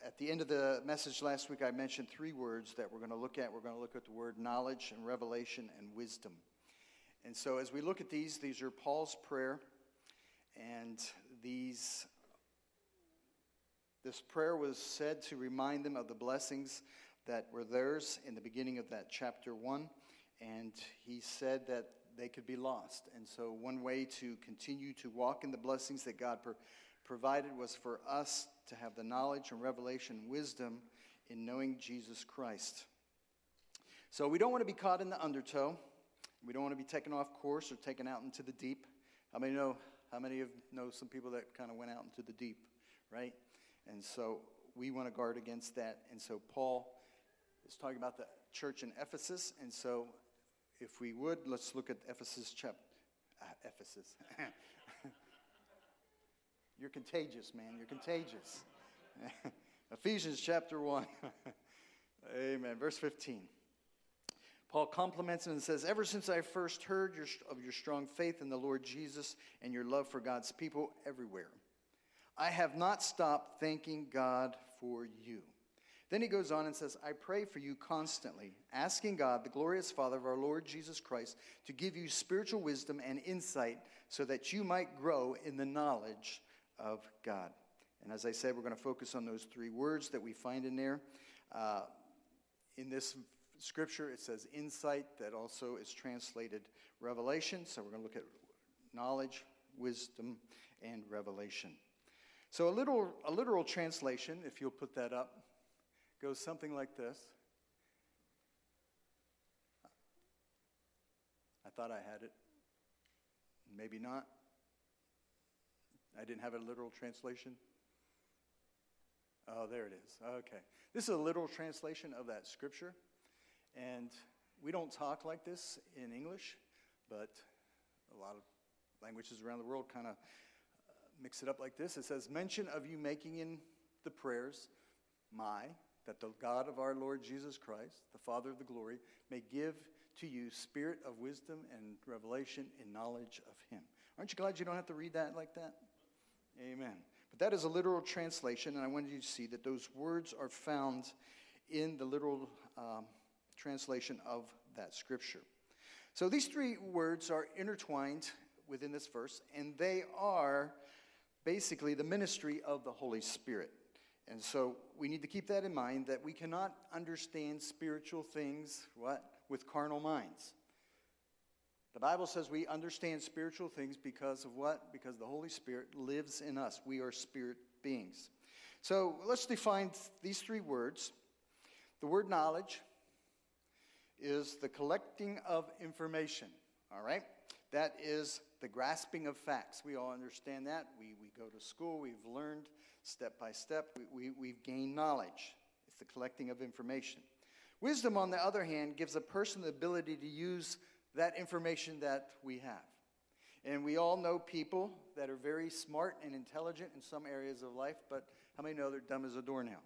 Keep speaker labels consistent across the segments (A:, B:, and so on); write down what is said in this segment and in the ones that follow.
A: At the end of the message last week, I mentioned three words that we're going to look at. We're going to look at the word knowledge and revelation and wisdom. And so as we look at these are Paul's prayer. And this prayer was said to remind them of the blessings that were theirs in the beginning of that chapter 1. And he said that they could be lost. And so one way to continue to walk in the blessings that God provided was for us to have the knowledge and revelation and wisdom in knowing Jesus Christ. So we don't want to be caught in the undertow. We don't want to be taken off course or taken out into the deep. How many of you know some people that kind of went out into the deep, right? And so we want to guard against that. And so Paul is talking about the church in Ephesus. And so if we would, let's look at Ephesus. You're contagious, man. You're contagious. Ephesians chapter 1. Amen. Verse 15. Paul compliments him and says, "Ever since I first heard of your strong faith in the Lord Jesus and your love for God's people everywhere, I have not stopped thanking God for you." Then he goes on and says, "I pray for you constantly, asking God, the glorious Father of our Lord Jesus Christ, to give you spiritual wisdom and insight so that you might grow in the knowledge of God." And as I said, we're going to focus on those three words that we find in there. In this scripture, it says insight, that also is translated revelation. So we're going to look at knowledge, wisdom, and revelation. So a literal translation, if you'll put that up, goes something like this. I thought I had it. Maybe not. I didn't have a literal translation. Oh, there it is. Okay. This is a literal translation of that scripture. And we don't talk like this in English, but a lot of languages around the world kind of mix it up like this. It says, "Mention of you making in the prayers, that the God of our Lord Jesus Christ, the Father of the glory, may give to you spirit of wisdom and revelation in knowledge of him." Aren't you glad you don't have to read that like that? Amen. But that is a literal translation, and I wanted you to see that those words are found in the literal translation of that scripture. So these three words are intertwined within this verse, and they are basically the ministry of the Holy Spirit. And so we need to keep that in mind, that we cannot understand spiritual things, with carnal minds. The Bible says we understand spiritual things because of what? Because the Holy Spirit lives in us. We are spirit beings. So let's define these three words. The word knowledge is the collecting of information, all right? That is the grasping of facts. We all understand that. We go to school. We've learned step by step. We've gained knowledge. It's the collecting of information. Wisdom, on the other hand, gives a person the ability to use that information that we have. And we all know people that are very smart and intelligent in some areas of life, but how many know they're dumb as a doornail?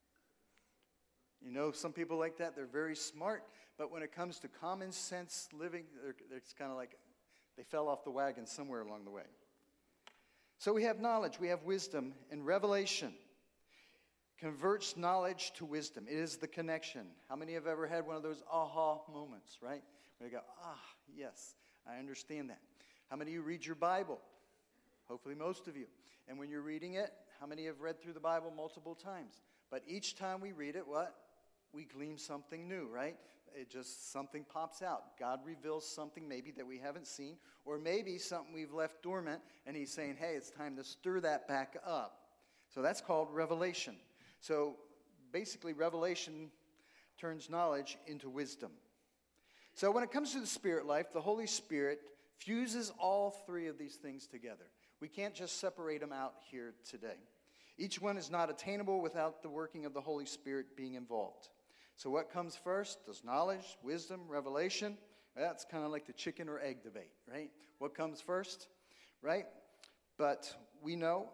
A: You know some people like that? They're very smart, but when it comes to common sense living, it's kind of like they fell off the wagon somewhere along the way. So we have knowledge, we have wisdom, and revelation converts knowledge to wisdom. It is the connection. How many have ever had one of those aha moments, right? Where you go, yes, I understand that. How many of you read your Bible? Hopefully most of you. And when you're reading it, how many have read through the Bible multiple times? But each time we read it, we glean something new, right? It just, something pops out. God reveals something maybe that we haven't seen, or maybe something we've left dormant, and he's saying, hey, it's time to stir that back up. So that's called revelation. So basically, revelation turns knowledge into wisdom. So when it comes to the spirit life, the Holy Spirit fuses all three of these things together. We can't just separate them out here today. Each one is not attainable without the working of the Holy Spirit being involved. So what comes first? Does knowledge, wisdom, revelation? That's kind of like the chicken or egg debate, right? What comes first, right? But we know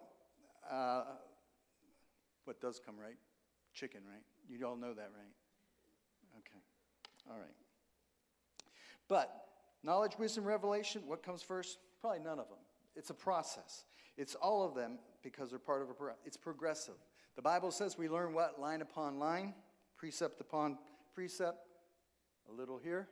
A: what does come, right? Chicken, right? You all know that, right? Okay. All right. But knowledge, wisdom, revelation, what comes first? Probably none of them. It's a process. It's all of them because they're part of it's progressive. The Bible says we learn what? Line upon line, precept upon precept, a little here,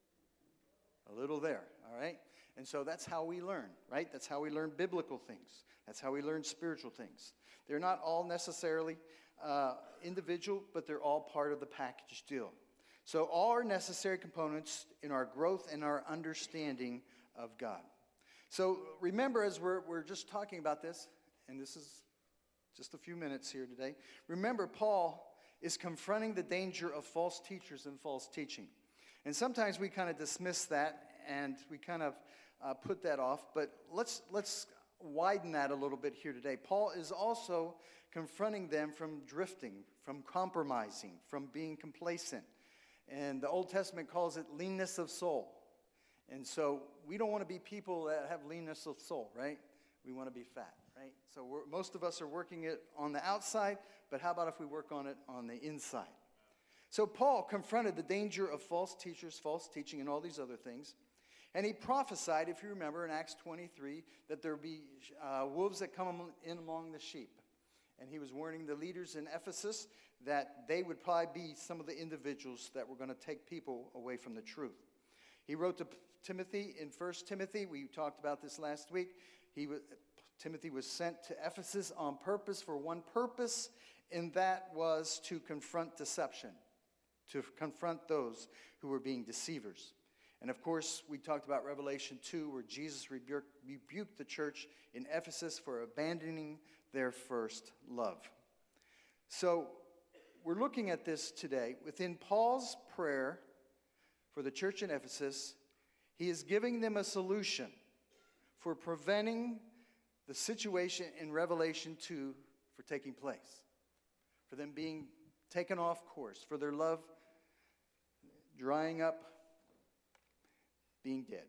A: a little there, all right? And so that's how we learn, right? That's how we learn biblical things. That's how we learn spiritual things. They're not all necessarily individual, but they're all part of the package deal. So all are necessary components in our growth and our understanding of God. So remember, as we're just talking about this, and this is just a few minutes here today, remember Paul is confronting the danger of false teachers and false teaching. And sometimes we kind of dismiss that and we kind of put that off, but let's widen that a little bit here today. Paul is also confronting them from drifting, from compromising, from being complacent. And the Old Testament calls it leanness of soul. And so we don't want to be people that have leanness of soul, right? We want to be fat, right? So most of us are working it on the outside, but how about if we work on it on the inside? So Paul confronted the danger of false teachers, false teaching, and all these other things. And he prophesied, if you remember, in Acts 23, that there would be wolves that come in among the sheep. And he was warning the leaders in Ephesus that they would probably be some of the individuals that were going to take people away from the truth. He wrote to Timothy in 1 Timothy. We talked about this last week. Timothy was sent to Ephesus on purpose for one purpose, and that was to confront deception, to confront those who were being deceivers. And of course, we talked about Revelation 2, where Jesus rebuked the church in Ephesus for abandoning their first love. So we're looking at this today. Within Paul's prayer for the church in Ephesus, he is giving them a solution for preventing the situation in Revelation 2 for taking place, for them being taken off course, for their love drying up, being dead.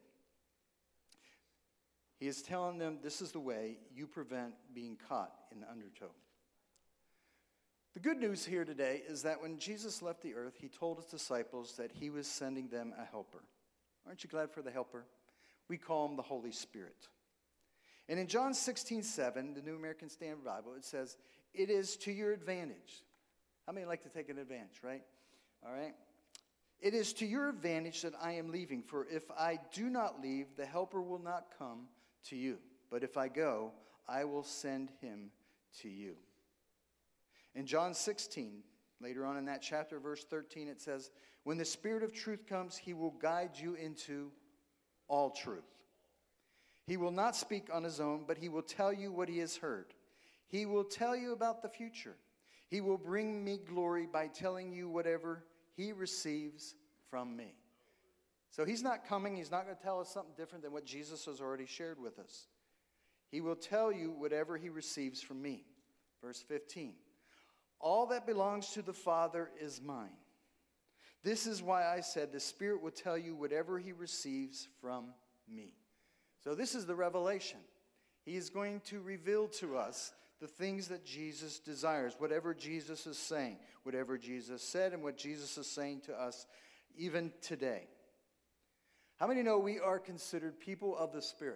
A: He is telling them this is the way you prevent being caught in the undertow. The good news here today is that when Jesus left the earth, he told his disciples that he was sending them a helper. Aren't you glad for the helper? We call him the Holy Spirit. And in John 16:7, the New American Standard Bible, it says, it is to your advantage. How many like to take an advantage, right? All right. It is to your advantage that I am leaving, for if I do not leave, the helper will not come to you. But if I go, I will send him to you. In John 16, later on in that chapter, verse 13, it says, when the Spirit of truth comes, he will guide you into all truth. He will not speak on his own, but he will tell you what he has heard. He will tell you about the future. He will bring me glory by telling you whatever he receives from me. So he's not coming. He's not going to tell us something different than what Jesus has already shared with us. He will tell you whatever he receives from me. Verse 15. All that belongs to the Father is mine. This is why I said the Spirit will tell you whatever he receives from me. So this is the revelation. He is going to reveal to us the things that Jesus desires, whatever Jesus is saying, whatever Jesus said, and what Jesus is saying to us even today. How many know we are considered people of the Spirit?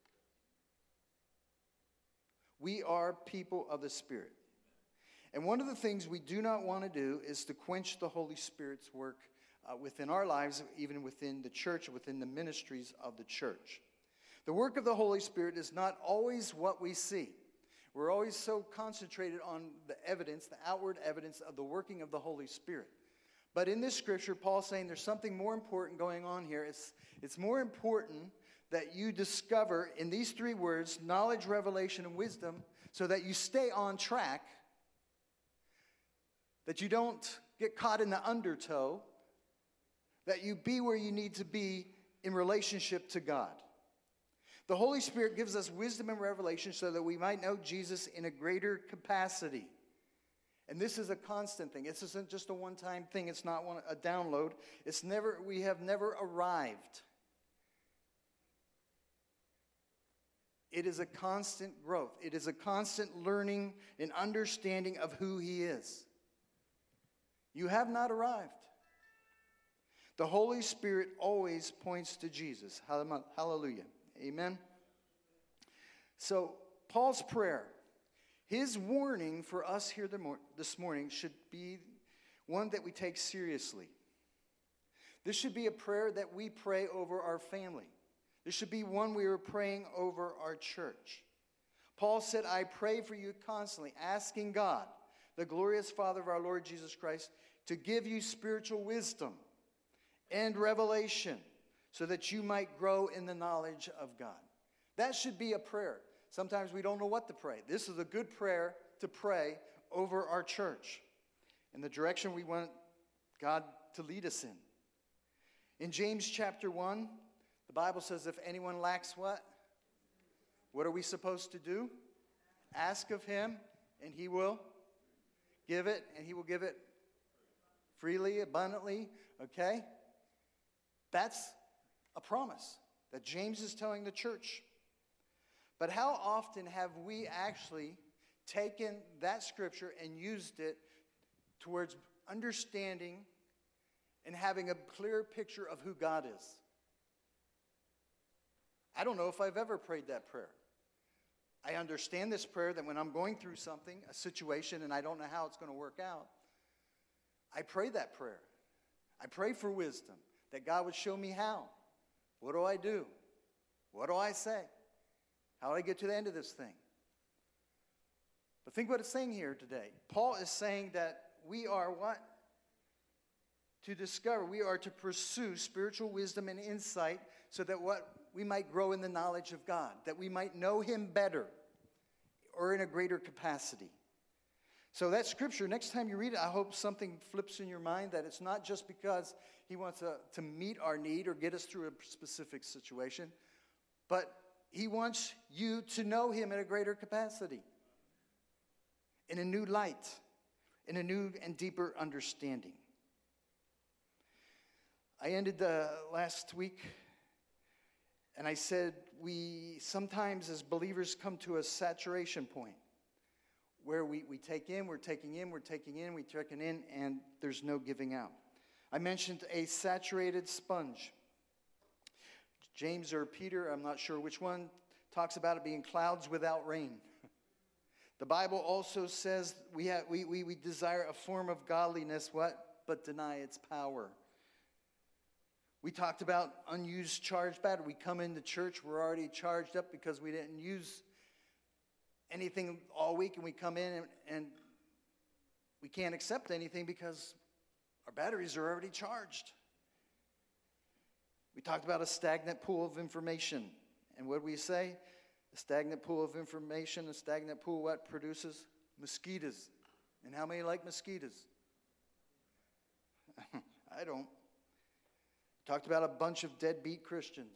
A: We are people of the Spirit. And one of the things we do not want to do is to quench the Holy Spirit's work within our lives, even within the church, within the ministries of the church. The work of the Holy Spirit is not always what we see. We're always so concentrated on the evidence, the outward evidence of the working of the Holy Spirit. But in this scripture, Paul's saying there's something more important going on here. It's more important that you discover in these three words, knowledge, revelation, and wisdom, so that you stay on track, that you don't get caught in the undertow, that you be where you need to be in relationship to God. The Holy Spirit gives us wisdom and revelation so that we might know Jesus in a greater capacity. And this is a constant thing. This isn't just a one-time thing. It's not a download. We have never arrived. It is a constant growth. It is a constant learning and understanding of who he is. You have not arrived. The Holy Spirit always points to Jesus. Hallelujah. Amen. So, Paul's prayer, His warning for us here this morning should be one that we take seriously. This should be a prayer that we pray over our family. This should be one we are praying over our church. Paul said, I pray for you constantly, asking God, the glorious Father of our Lord Jesus Christ, to give you spiritual wisdom and revelation so that you might grow in the knowledge of God. That should be a prayer. Sometimes we don't know what to pray. This is a good prayer to pray over our church in the direction we want God to lead us in. In James chapter 1, the Bible says if anyone lacks what? What are we supposed to do? Ask of him, and he will give it, and he will give it freely, abundantly, okay? That's a promise that James is telling the church. But how often have we actually taken that scripture and used it towards understanding and having a clear picture of who God is? I don't know if I've ever prayed that prayer. I understand this prayer that when I'm going through something, a situation, and I don't know how it's going to work out, I pray that prayer. I pray for wisdom, that God would show me how. What do I do? What do I say? How do I get to the end of this thing? But think what it's saying here today. Paul is saying that we are what? To discover, we are to pursue spiritual wisdom and insight so that what? We might grow in the knowledge of God, that we might know him better or in a greater capacity. So that scripture, next time you read it, I hope something flips in your mind, that it's not just because he wants to meet our need or get us through a specific situation, but he wants you to know him in a greater capacity, in a new light, in a new and deeper understanding. I ended last week, and I said we sometimes as believers come to a saturation point where we take in, we're taking in, we're taking in, we're taking in, and there's no giving out. I mentioned a saturated sponge. James or Peter, I'm not sure which one, talks about it being clouds without rain. The Bible also says we desire a form of godliness, what? But deny its power. We talked about unused charged battery. We come into church, we're already charged up because we didn't use anything all week, and we come in and we can't accept anything because our batteries are already charged. We talked about a stagnant pool of information. And what do we say? A stagnant pool of information, a stagnant pool what produces? Mosquitoes. And how many like mosquitoes? I don't. Talked about a bunch of deadbeat Christians.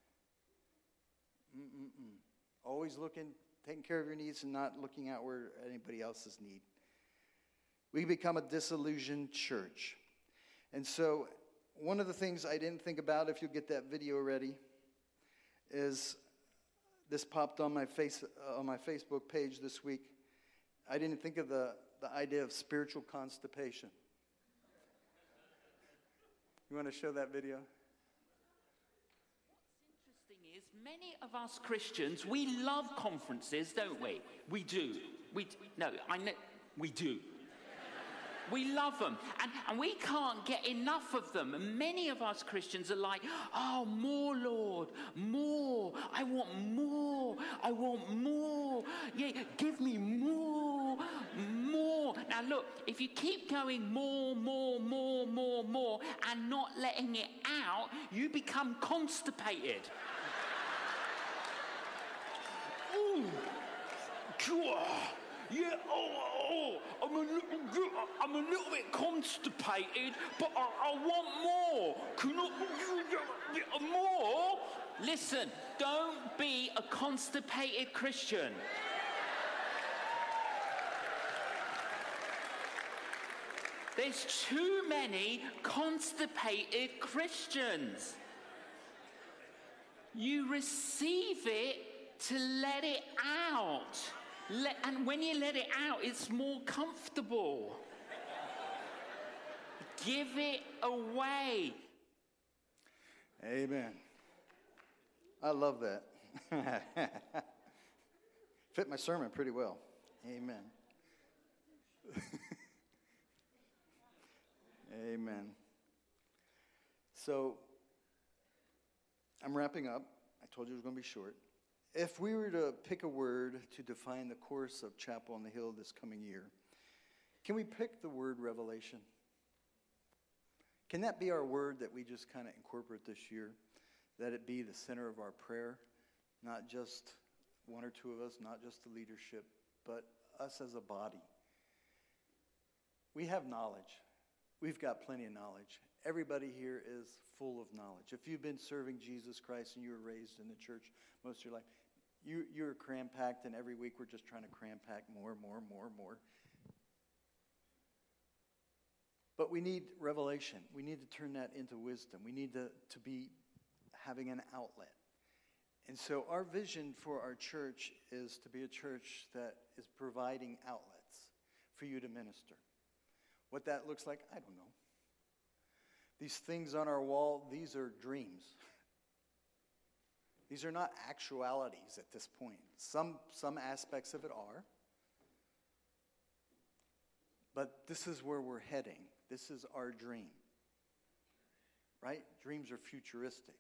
A: Always looking, taking care of your needs and not looking out where anybody else's need. We become a disillusioned church. And so one of the things I didn't think about, if you'll get that video ready, is this popped on my Facebook page this week. I didn't think of the idea of spiritual constipation. You want to show that video?
B: What's interesting is many of us Christians, we love conferences, don't we? We do. We do. We love them. And we can't get enough of them. And many of us Christians are like, oh, more, Lord, more. I want more. I want more. Yeah, give me more, more. Now, look, if you keep going more, and not letting it out, you become constipated. Ooh. Yeah, I'm a little bit constipated, but I want more. Can I more? Listen, don't be a constipated Christian. There's too many constipated Christians. You receive it to let it out. And when you let it out, it's more comfortable. Give it away.
A: Amen. I love that. Fit my sermon pretty well. Amen. Amen. So, I'm wrapping up. I told you it was going to be short. If we were to pick a word to define the course of Chapel on the Hill this coming year, can we pick the word revelation? Can that be our word that we just kind of incorporate this year? That it be the center of our prayer, not just one or two of us, not just the leadership, but us as a body. We have knowledge. We've got plenty of knowledge. Everybody here is full of knowledge. If you've been serving Jesus Christ and you were raised in the church most of your life, you're cram-packed, and every week we're just trying to cram-pack more. But we need revelation. We need to turn that into wisdom. We need to be having an outlet. And so our vision for our church is to be a church that is providing outlets for you to minister. What that looks like, I don't know. These things on our wall, these are dreams. These are not actualities at this point. Some aspects of it are. But this is where we're heading. This is our dream. Right? Dreams are futuristic.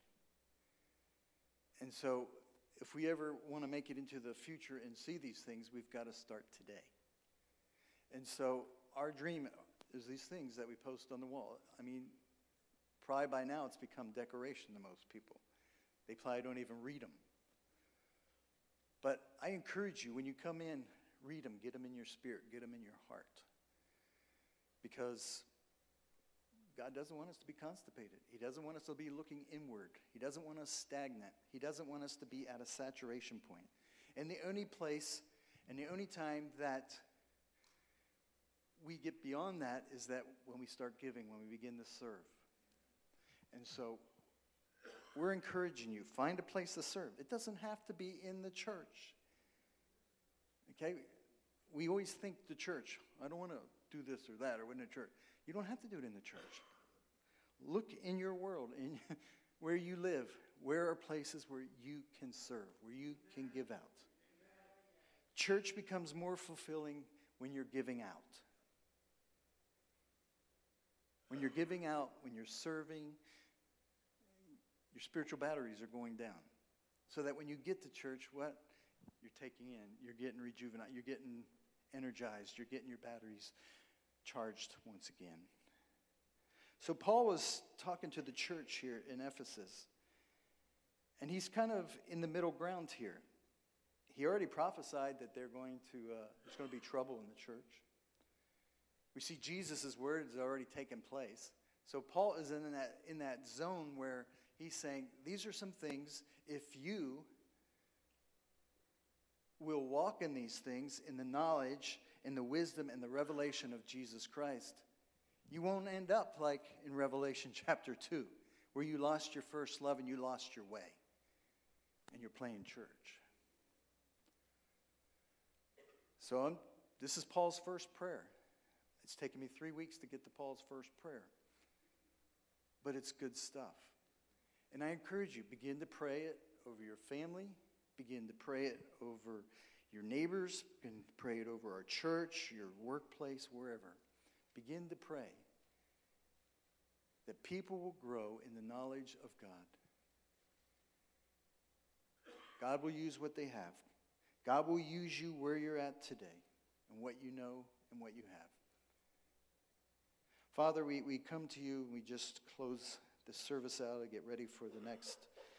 A: And so if we ever want to make it into the future and see these things, we've got to start today. And so our dream is these things that we post on the wall. I mean, probably by now it's become decoration to most people. They probably don't even read them. But I encourage you, when you come in, read them, get them in your spirit, get them in your heart. Because God doesn't want us to be constipated. He doesn't want us to be looking inward. He doesn't want us stagnant. He doesn't want us to be at a saturation point. And the only place and the only time that we get beyond that is that when we start giving, when we begin to serve. And so we're encouraging you, find a place to serve. It doesn't have to be in the church. Okay? We always think the church, I don't want to do this or that or in the church. You don't have to do it in the church. Look in your world, in where you live. Where are places where you can serve, where you can give out? Church becomes more fulfilling when you're giving out. When you're giving out, when you're serving, your spiritual batteries are going down. So that when you get to church, what you're taking in, you're getting rejuvenated, you're getting energized, you're getting your batteries charged once again. So Paul was talking to the church here in Ephesus, and he's kind of in the middle ground here. He already prophesied that there's going to be trouble in the church. We see Jesus' words already taken place. So Paul is in that zone where he's saying, these are some things, if you will walk in these things, in the knowledge, in the wisdom, and the revelation of Jesus Christ, you won't end up like in Revelation chapter 2, where you lost your first love and you lost your way, and you're playing church. So this is Paul's first prayer. It's taken me 3 weeks to get to Paul's first prayer. But it's good stuff. And I encourage you, begin to pray it over your family. Begin to pray it over your neighbors. Begin to pray it over our church, your workplace, wherever. Begin to pray that people will grow in the knowledge of God. God will use what they have. God will use you where you're at today and what you know and what you have. Father, we come to you and we just close the service out and get ready for the next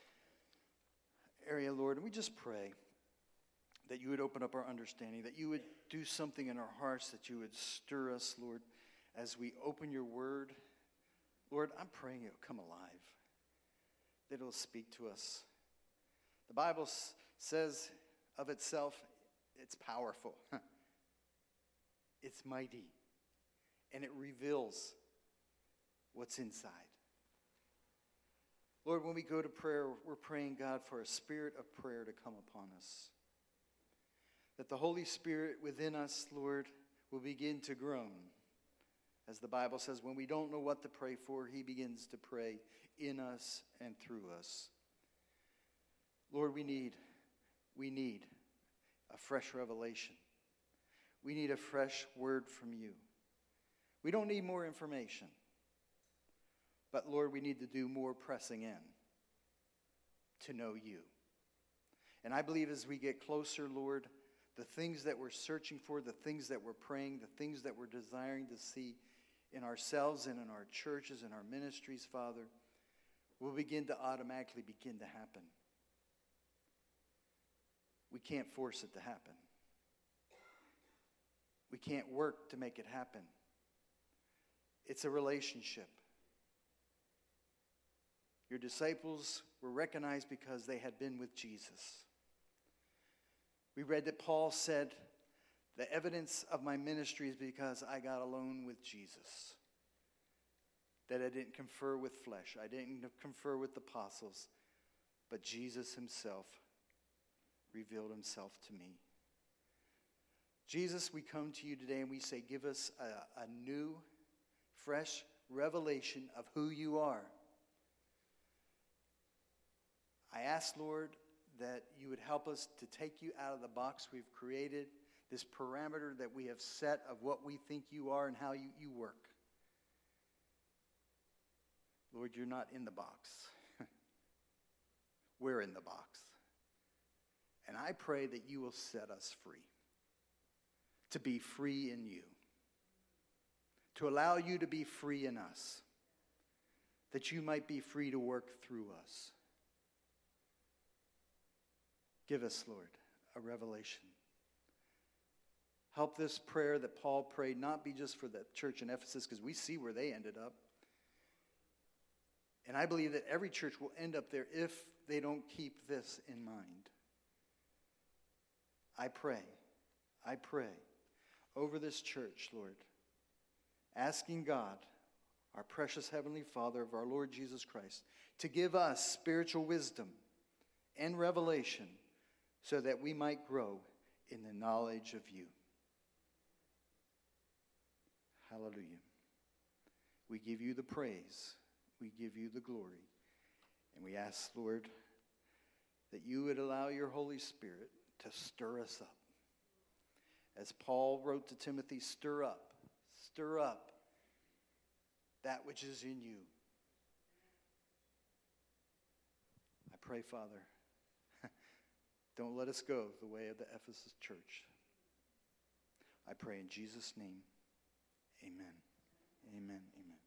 A: area, Lord. And we just pray that you would open up our understanding, that you would do something in our hearts, that you would stir us, Lord, as we open your word. Lord, I'm praying it'll come alive, that it'll speak to us. The Bible says of itself, it's powerful. It's mighty. And it reveals what's inside. Lord, when we go to prayer, we're praying, God, for a spirit of prayer to come upon us. That the Holy Spirit within us, Lord, will begin to groan. As the Bible says, when we don't know what to pray for, he begins to pray in us and through us. Lord, we need a fresh revelation. We need a fresh word from you. We don't need more information. But Lord, we need to do more pressing in to know you. And I believe as we get closer, Lord, the things that we're searching for, the things that we're praying, the things that we're desiring to see in ourselves and in our churches and our ministries, Father, will begin to automatically begin to happen. We can't force it to happen. We can't work to make it happen. It's a relationship. Your disciples were recognized because they had been with Jesus. We read that Paul said, the evidence of my ministry is because I got alone with Jesus. That I didn't confer with flesh. I didn't confer with the apostles. But Jesus himself revealed himself to me. Jesus, we come to you today and we say, give us a new, fresh revelation of who you are. I ask, Lord, that you would help us to take you out of the box we've created, this parameter that we have set of what we think you are and how you work. Lord, you're not in the box. We're in the box. And I pray that you will set us free, to be free in you, to allow you to be free in us, that you might be free to work through us. Give us, Lord, a revelation. Help this prayer that Paul prayed not be just for the church in Ephesus, because we see where they ended up. And I believe that every church will end up there if they don't keep this in mind. I pray over this church, Lord, asking God, our precious Heavenly Father of our Lord Jesus Christ, to give us spiritual wisdom and revelation so that we might grow in the knowledge of you. Hallelujah. We give you the praise. We give you the glory. And we ask, Lord, that you would allow your Holy Spirit to stir us up. As Paul wrote to Timothy, stir up that which is in you. I pray, Father, don't let us go the way of the Ephesus church. I pray in Jesus' name, amen. Amen. Amen.